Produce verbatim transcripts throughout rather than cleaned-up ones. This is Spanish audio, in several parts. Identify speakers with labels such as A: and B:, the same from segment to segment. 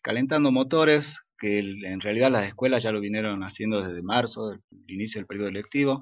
A: calentando motores, que el- en realidad las escuelas ya lo vinieron haciendo desde marzo, el inicio del periodo lectivo,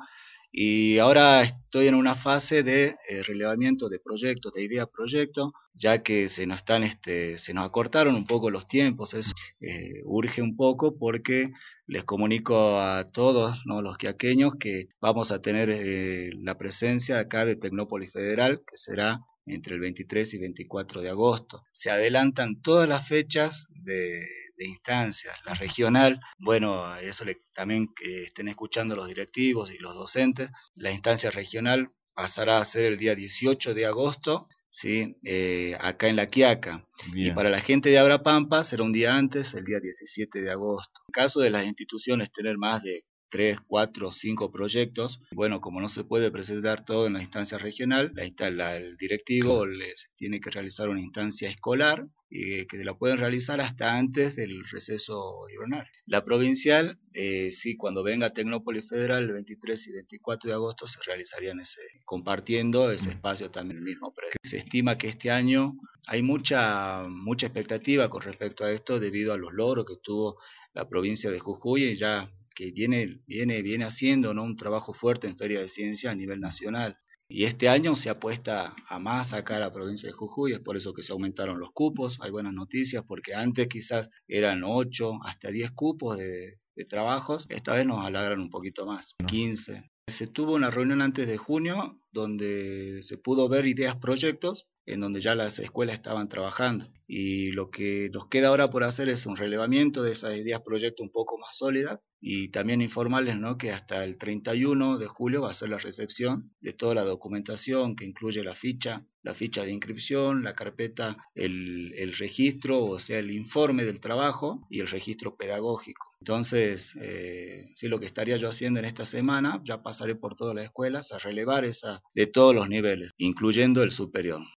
A: y ahora estoy en una fase de eh, relevamiento de proyectos, de idea proyecto, ya que se nos están, este, se nos acortaron un poco los tiempos, eso eh, urge un poco porque les comunico a todos, ¿no?, los quiaqueños que vamos a tener eh, la presencia acá de Tecnópolis Federal, que será entre el veintitrés y veinticuatro de agosto. Se adelantan todas las fechas de, de instancias. La regional, bueno, eso le, también que estén escuchando los directivos y los docentes, la instancia regional pasará a ser el día dieciocho de agosto, ¿sí? Eh, acá en La Quiaca. Y
B: Bien.
A: para la gente de Abrapampa será un día antes, el día diecisiete de agosto. En caso de las instituciones tener más de tres, cuatro, cinco proyectos. Bueno, como no se puede presentar todo en la instancia regional, la, insta- la- el directivo les tiene que realizar una instancia escolar y que la pueden realizar hasta antes del receso hibernal. La provincial, eh, sí, cuando venga Tecnópolis Federal el veintitrés y veinticuatro de agosto se realizarían ese, compartiendo ese espacio también el mismo predio. Se estima que este año hay mucha, mucha expectativa con respecto a esto debido a los logros que tuvo la provincia de Jujuy y ya que viene, viene, viene haciendo, ¿no?, un trabajo fuerte en Feria de Ciencia a nivel nacional. Y este año se apuesta a más acá a la provincia de Jujuy, es por eso que se aumentaron los cupos. Hay buenas noticias porque antes quizás eran ocho hasta diez cupos de, de trabajos, esta vez nos alargan un poquito más, quince. Se tuvo una reunión antes de junio donde se pudo ver ideas, proyectos, en donde ya las escuelas estaban trabajando. Y lo que nos queda ahora por hacer es un relevamiento de esas ideas, proyectos un poco más sólidas y también informarles, ¿no?, que hasta el treinta y uno de julio va a ser la recepción de toda la documentación que incluye la ficha, la ficha de inscripción, la carpeta, el, el registro, o sea, el informe del trabajo y el registro pedagógico. Entonces, eh, sí, lo que estaría yo haciendo en esta semana, ya pasaré por todas las escuelas a relevar esa de todos los niveles, incluyendo el superior.